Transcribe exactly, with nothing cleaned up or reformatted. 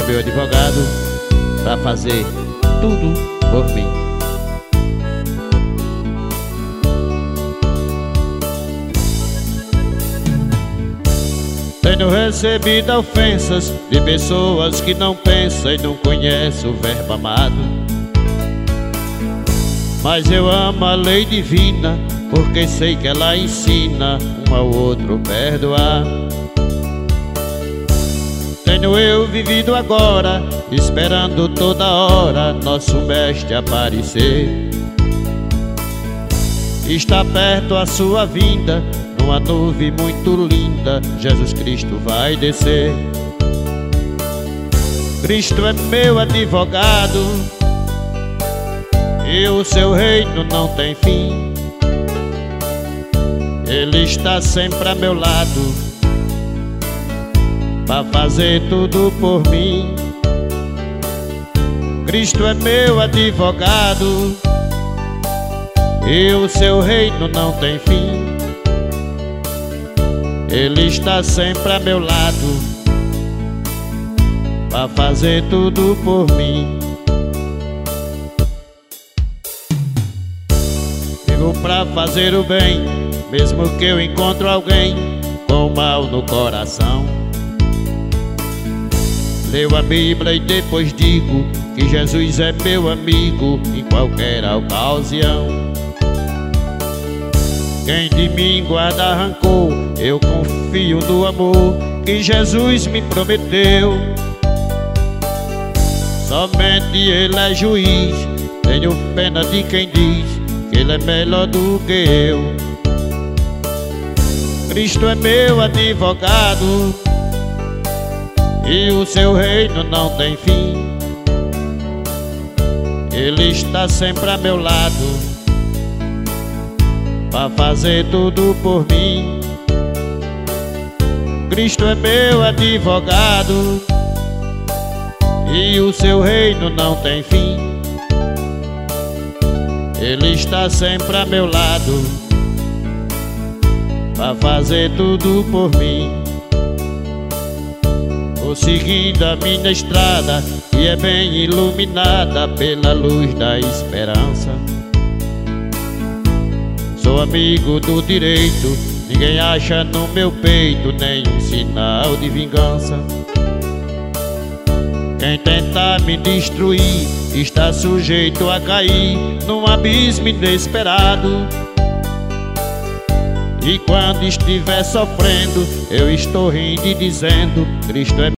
meu advogado pra fazer tudo por mim. Tenho recebido ofensas de pessoas que não pensam e não conhecem o verbo amado. Mas eu amo a lei divina, porque sei que ela ensina um ao outro perdoar. Tenho eu vivido agora, esperando toda hora nosso mestre aparecer. Está perto a sua vinda, numa nuvem muito linda, Jesus Cristo vai descer. Cristo é meu advogado, e o seu reino não tem fim. Ele está sempre a meu lado, pra fazer tudo por mim. Cristo é meu advogado, e o seu reino não tem fim. Ele está sempre a meu lado, pra fazer tudo por mim. Vivo pra fazer o bem, mesmo que eu encontro alguém com mal no coração. Leio a Bíblia e depois digo que Jesus é meu amigo em qualquer ocasião. Quem de mim guarda rancor, eu confio no amor que Jesus me prometeu. Somente Ele é juiz, tenho pena de quem diz que Ele é melhor do que eu. Cristo é meu advogado, e o seu reino não tem fim. Ele está sempre a meu lado, pra fazer tudo por mim. Cristo é meu advogado, e o seu reino não tem fim. Ele está sempre a meu lado, pra fazer tudo por mim. Vou seguindo a minha estrada, que é bem iluminada pela luz da esperança. Sou amigo do direito, ninguém acha no meu peito nenhum sinal de vingança. Quem tentar me destruir está sujeito a cair num abismo inesperado. E quando estiver sofrendo, eu estou rindo e dizendo: Cristo é